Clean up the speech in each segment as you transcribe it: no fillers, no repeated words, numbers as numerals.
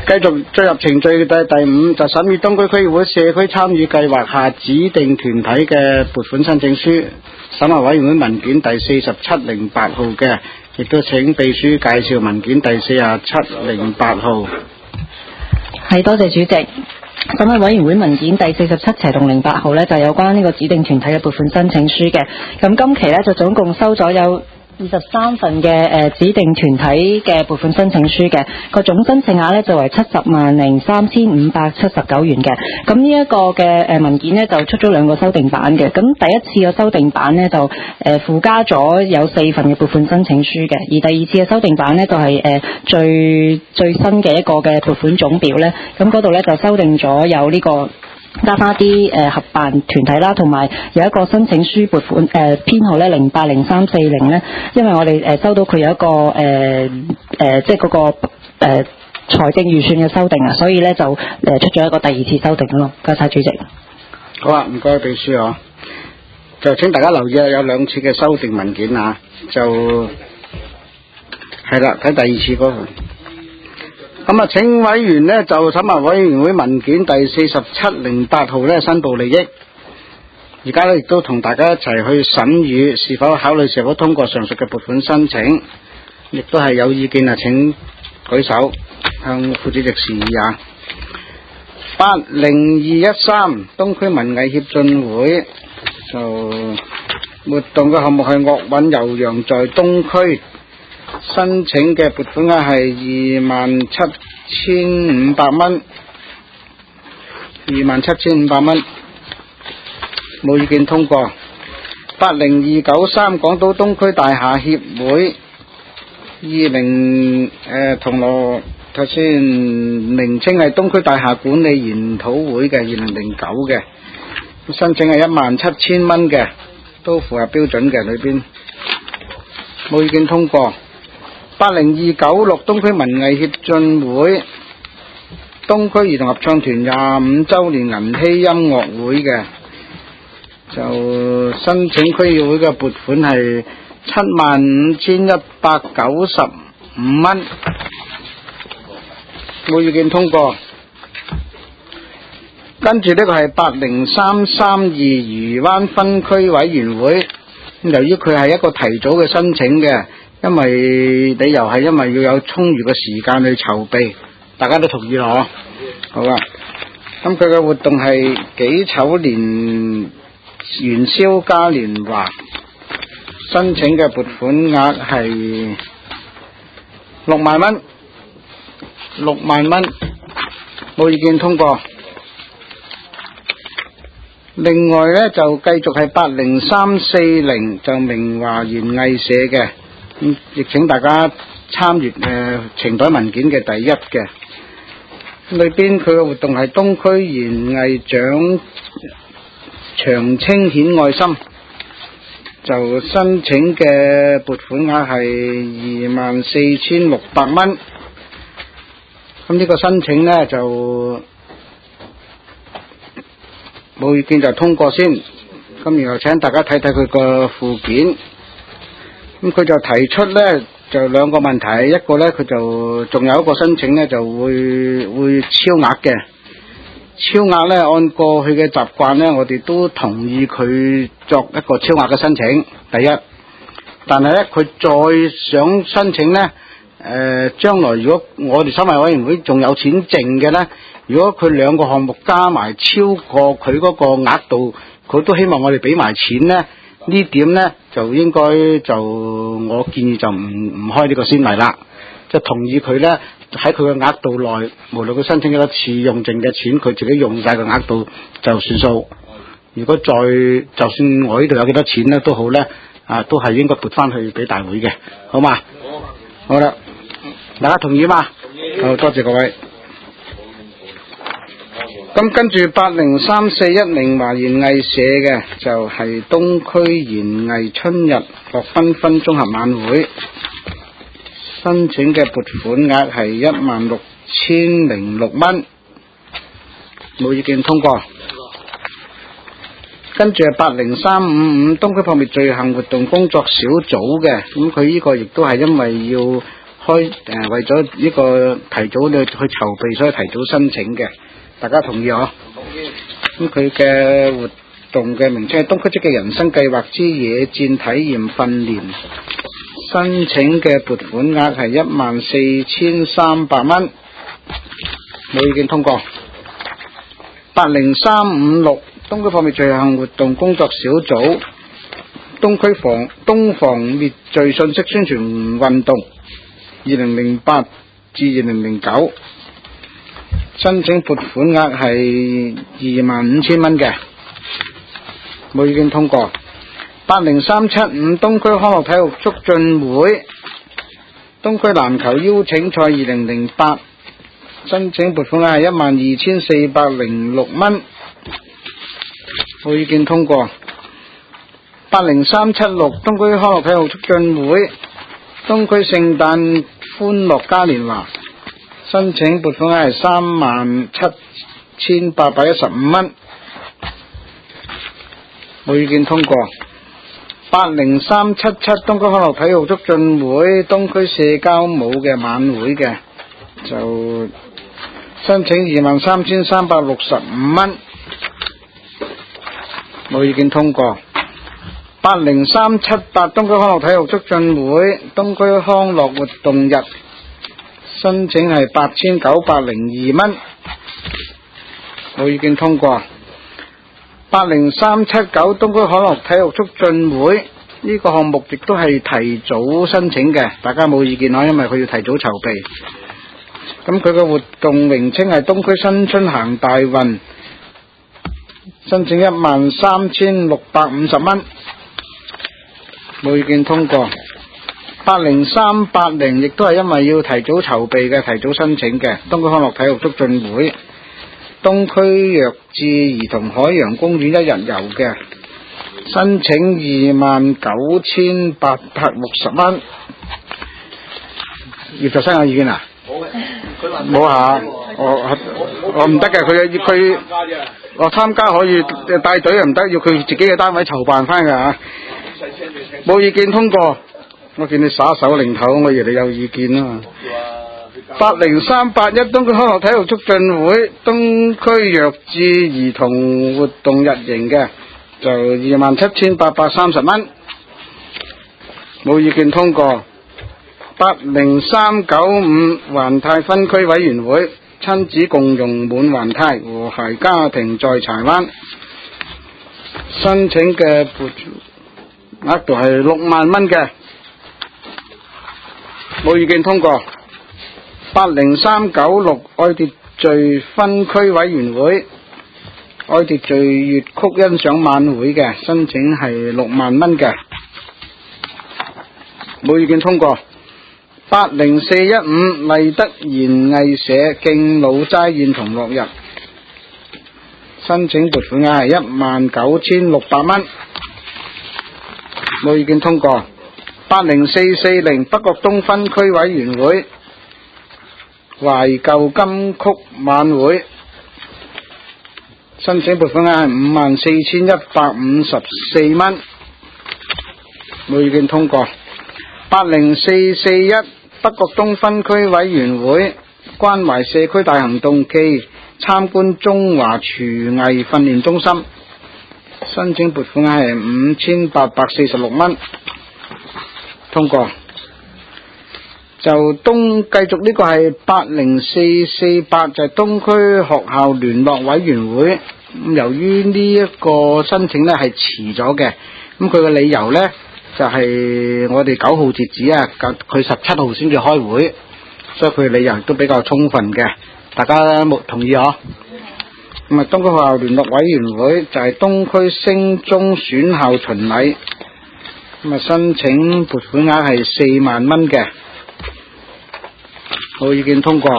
繼續進入程序第5，就審議東區區議會社區參與計劃下指定團體嘅撥款申請書，審核委員會文件第4708號嘅，亦都請秘書介紹文件第4708號。 係，多謝主席。審核委員會文件第47-08號呢，就有關呢個指定團體嘅撥款申請書嘅。咁今期呢，就總共收咗有23份嘅指定團體嘅撥款申請書嘅，個總申請額呢就為703579元嘅。咁呢一個嘅文件呢，就出咗2個修訂版嘅。咁第一次嘅修訂版呢，就附加咗有4份嘅撥款申請書嘅，而第二次嘅修訂版呢，就係最新嘅一個嘅撥款總表呢。咁嗰度呢，就修訂咗有呢個加翻啲合辦團體啦，同埋有一個申請書撥款編號咧080340咧，因為我哋收到佢有一個即係嗰個財政預算嘅修訂啊，所以咧就出咗一個第2次修訂咯。多謝主席。 好啊，唔該秘書啊，就請大家留意啊，有2次嘅修訂文件啊，就係啦，睇第2次嗰份。咁啊，請委員呢，就審核委員會文件第4708號呢，申報利益。而家呢，亦都同大家一齊去審議是否考慮是否通過上述嘅撥款申請，亦都係有意見啊，請舉手向副主席示意啊。80213東區文藝協進會就活動嘅項目係樂韻悠揚在東區。申請嘅撥款額係27,500蚊，27,500蚊，冇意見通過。80293港島東區大廈協會銅鑼頭先名稱係東區大廈管理研討會嘅2009嘅，申請係17,000蚊嘅，都符合標準嘅，裏邊冇意見通過。80296東區文藝協進會東區兒童合唱團25周年銀禧音樂會嘅，就申請區議會嘅撥款係75,195蚊，冇意見通過。跟住呢個係80332漁灣分區委員會，由於佢係一個提早嘅申請嘅，因為理由係因為要有充裕嘅時間去籌備，大家都同意咯，好啦。咁佢嘅活動係己丑年元宵嘉年華，申請嘅撥款額係6萬蚊，6萬蚊，冇意見通過。另外呢，就繼續係80340就明華園藝社嘅。亦請大家參閱呈台文件嘅第1嘅，裏邊佢嘅活動係東區園藝獎長青顯愛心，就申請嘅撥款額係24,600蚊。咁呢個申請呢，就冇意見就通過先，咁然後請大家睇睇佢個附件。咁佢就提出呢，就2個問題，一個呢，佢就仲有一個申請呢，就會超額嘅，超額呢，按過去嘅習慣呢，我哋都同意佢作一個超額嘅申請，第1。但係呢，佢再想申請呢，將來如果我哋審核委員會仲有錢剩嘅呢，如果佢2個項目加埋超過佢嗰個額度，佢都希望我哋俾埋錢呢。呢點呢，就應該我建議就唔開呢個先例啦，就同意佢呢，喺佢嘅額度內，無論佢申請幾多次用剩嘅錢，佢自己用晒個額度就算數。如果就算我呢度有幾多錢呢都好呢，都係應該撥翻去俾大會嘅，好嘛？好啦，大家同意嘛？好，多謝各位。咁跟住80341明華園藝社嘅就係東區園藝春日樂繽紛綜合晚會，申請嘅撥款額係16,006蚊，冇意見通過。跟住係80355東區撲滅罪行活動工作小組嘅，咁佢呢個亦都係因為要為咗呢個提早去籌備，所以提早申請嘅，大家同意嗬？同意。咁佢嘅活動嘅名稱係東區職嘅人生計劃之野戰體驗訓練，申請嘅撥款額係14,300蚊，冇意見通過。80356東區防滅罪行活動工作小組東防滅罪信息宣傳運動2008至2009，申請撥款額係25,000蚊嘅，冇意見通過。80375東區康樂體育促進會東區籃球邀請賽2008，申請撥款額係12,406蚊，冇意見通過。80376東區康樂體育促進會東區聖誕歡樂嘉年華，申請撥款額係37,815蚊，冇意見通過。80377東區康樂體育促進會東區社交舞嘅晚會嘅，就申請23,365蚊，冇意見通過。80378東區康樂體育促進會東區康樂活動日，申請係8,902蚊，冇意見通過。80379東區康樂體育促進會呢個項目亦都係提早申請嘅，大家冇意見咯，因為佢要提早籌備。咁佢嘅活動名稱係東區新春行大運，申請13,650蚊，冇意見通過。80380亦都係因為要提早籌備嘅，提早申請嘅，東區康樂體育促進會東區弱智兒童海洋公園一日遊嘅，申請29,860蚊。葉卓生有意見啊？冇下，我唔得嘅，佢我參加可以帶隊又唔得，要佢自己嘅單位籌辦翻㗎嚇。冇意見通過。我見你耍手擰頭，我以為你有意見啊嘛。80381東區康樂體育促進會東區弱智兒童活動日營嘅，就27,830蚊，冇意見通過。80395環泰分區委員會親子共融滿環泰和諧家庭在柴灣，申請嘅撥額度係6萬蚊嘅，冇意見通過。80396愛秩序分區委員會愛秩序粵曲欣賞晚會嘅，申請係6萬蚊嘅，冇意見通過。80415麗德園藝社敬老齋宴同樂日，申請撥款額係19,600蚊，冇意見通過。80440北角東分區委員會懷舊金曲晚會，申請撥款額係54,154蚊，冇意見通過。80441北角東分區委員會關懷社區大行動暨參觀中華廚藝訓練中心，申請撥款係5,846蚊，通過。就繼續呢個係80448，就係東區學校聯絡委員會。由於呢一個申請呢係遲咗嘅，咁佢嘅理由呢就係我哋9號截止啊，佢17號先至開會，所以佢嘅理由都比較充分嘅，大家冇同意嗬？咁啊，東區學校聯絡委員會就係東區升中選校巡禮，咁啊申請撥款額係4萬蚊嘅，冇意見通過。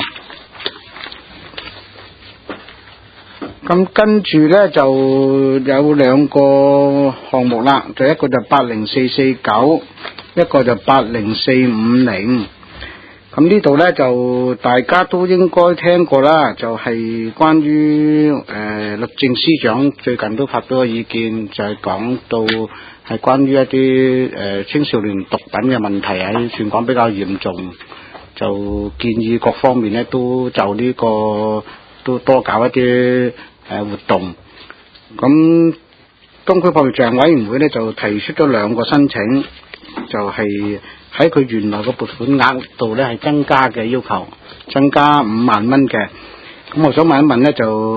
咁跟住呢就有2個項目啦，就一個就80449，一個就80450。咁呢度呢就大家都應該聽過啦，就係關於律政司長最近都發咗個意見，就係講到係關於一啲青少年毒品嘅問題喺全港比較嚴重。 就建議各方面咧都就呢個都多搞一啲活動。咁東區撲滅罪行委員會咧就提出咗2個申請，就係喺佢原來嘅撥款額度咧係增加嘅要求，增加5萬蚊嘅。咁我想問一問咧，就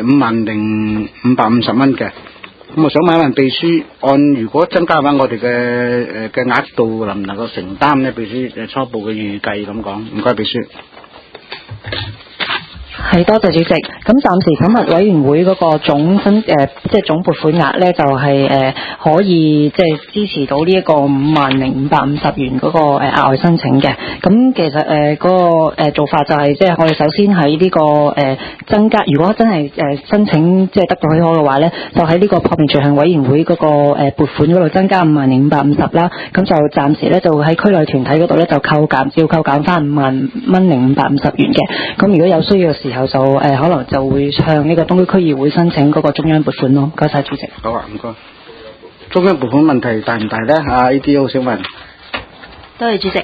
50550蚊嘅。咁我想問一問秘書，如果增加嘅話，我哋嘅額度能唔能夠承擔咧？秘書初步嘅預計咁講，唔該秘書。 係，多謝主席。咁暫時審核委員會嗰個總撥款額咧，就係可以即係支持到呢一個50550元嗰個額外申請嘅。咁其實嗰個做法就係即係我哋首先喺呢個增加，如果真係申請即係得到許可嘅話咧，就喺呢個撲滅罪行委員會嗰個撥款嗰度增加50550啦。咁就暫時咧就喺區內團體嗰度咧就照扣減翻50550元嘅。咁如果有需要嘅時候就可能就會向呢個東區區議會申請嗰個中央撥款咯。唔該晒主席。 好啊，唔該。中央撥款問題大唔大咧？ADO 想問。 多謝主席。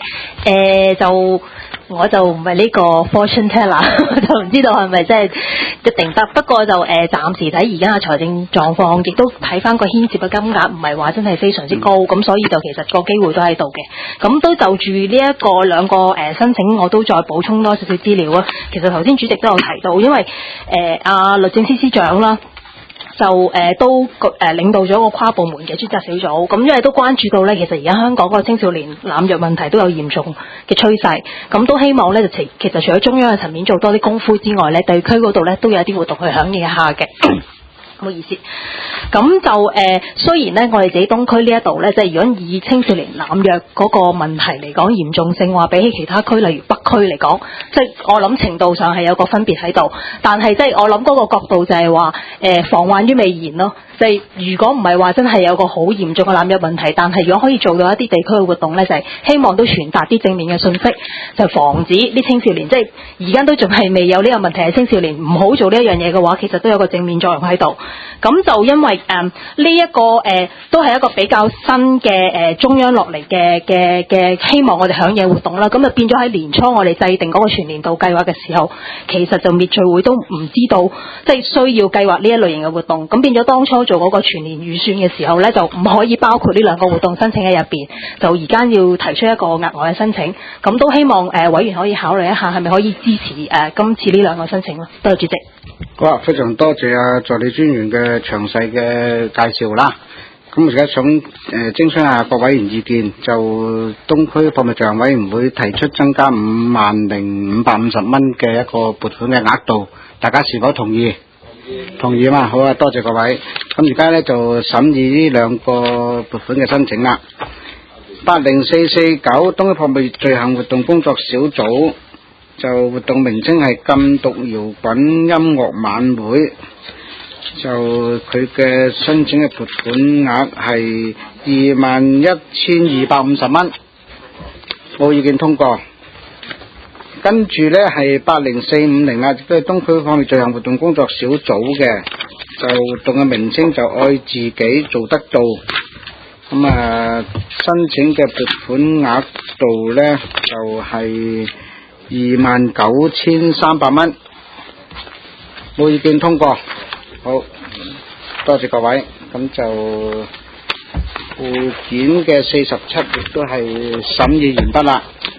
我就唔係呢個 fortune teller， 我就唔知道係咪真係一定得。不過就暫時睇而家嘅財政狀況，亦都睇翻個牽涉嘅金額，唔係話真係非常之高，咁所以就其實個機會都喺度嘅。咁都就住呢一個2個申請，我都再補充多少少資料啊。其實頭先主席都有提到，因為律政司司長啦。就都領導咗個跨部門嘅專責小組，咁因為都關注到咧，其實而家香港個青少年濫藥問題都有嚴重嘅趨勢，咁都希望咧就其實除咗中央嘅層面做多啲功夫之外咧，地區嗰度咧都有一啲活動去響應一下嘅。唔好意思，咁就雖然咧，我哋自己東區呢一度咧，即係如果以青少年濫藥嗰個問題嚟講嚴重性，話比起其他區，例如北區嚟講，即係我諗程度上係有個分別喺度，但係即係我諗嗰個角度就係話防患於未然咯。即係如果唔係話真係有個好嚴重嘅濫藥問題，但係如果可以做到一啲地區嘅活動咧，就係希望都傳達啲正面嘅信息，就防止啲青少年，即係而家都仲係未有呢個問題嘅青少年唔好做呢一樣嘢嘅話，其實都有個正面作用喺度。咁就因為呢一個都係一個比較新嘅中央落嚟嘅希望我哋響應活動啦，咁就變咗喺年初我哋制定嗰個全年度計劃嘅時候，其實就滅罪會都唔知道即係需要計劃呢一類型嘅活動，咁變咗當初做嗰個全年預算嘅時候咧，就唔可以包括呢2個活動申請喺入邊，就而家要提出一個額外嘅申請，咁都希望委員可以考慮一下，係咪可以支持今次呢2個申請咯？多謝主席。 好啊，非常多謝助理專員嘅詳細嘅介紹啦。咁而家想徵詢下各委員意見，就東區撲滅罪行委員會提出增加50550蚊嘅一個撥款嘅額度，大家是否同意？同意嘛？好啊，多謝各位。咁而家咧就審議呢2個撥款嘅申請啦。80449東區撲滅罪行活動工作小組，就活動名稱係禁毒搖滾音樂晚會，就佢嘅申請嘅撥款額係21250蚊，冇意見通過。跟住呢係80450啦，亦都係東區撲滅罪行活動工作小組嘅，就活動嘅名稱就愛自己做得到。咁申請嘅撥款額度呢就係29300蚊，冇意見通過。好，多謝各位。咁就附件嘅47亦都係審議完畢啦。